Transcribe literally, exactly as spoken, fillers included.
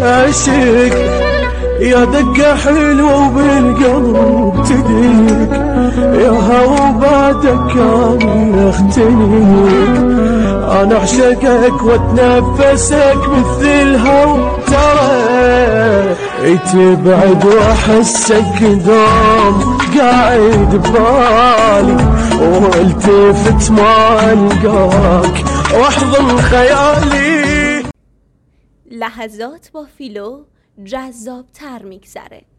عشق يا دقة حلوة وبالقلب تديك، يا هوا بعدك أنا اختنيك. أنا أعشقك وأتنفسك مثل الهوا، ترى تبعد وأحسك دوم قاعد ببالي، والتفت ما ألقاك وأحضن خيالي. لحظات با فیلو جذاب تر میگذره.